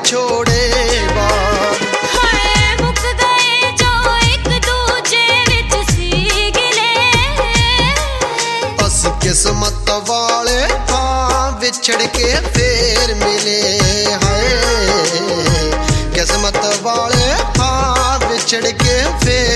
ਵਿਛੋੜੇ ਬਾਅਦ। ਹਾਏ ਮੁੱਕ ਗਏ ਜੋ ਇੱਕ ਦੂਜੇ ਵਿੱਚ ਸੀ ਗਿਲੇ। ਅਸੀਂ ਕਿਸਮਤ ਵਾਲੇ ਹਾਂ ਵਿਛੜ ਕੇ ਫੇਰ ਮਿਲੇ। ਹਾਏ ਕਿਸਮਤ ਵਾਲੇ ਹਾਂ ਵਿਛੜ ਕੇ ਫੇਰ